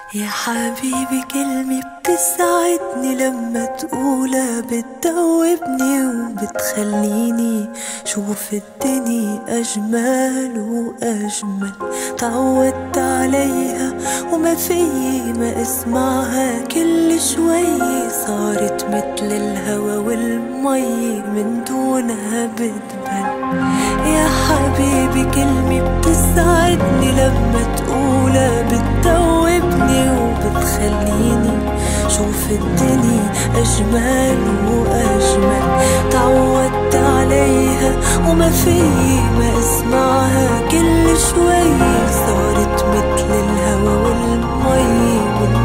يا حبيبي كلمة بتسعدني لما تقولها بتدوبني وبتخليني شوف الدنيا أجمل وأجمل. تعودت عليها وما فيي ما اسمعها، كل شوي صارت مثل الهوا والمي من دونها بتبل. يا حبيبي كلمة بتسعدني لما تقولها بتدوبني وبتخليني شوف الدنيا أجمل وأجمل. تعودت عليها وما فيي ما اسمعها، كل شوي صارت مثل الهوا والمي من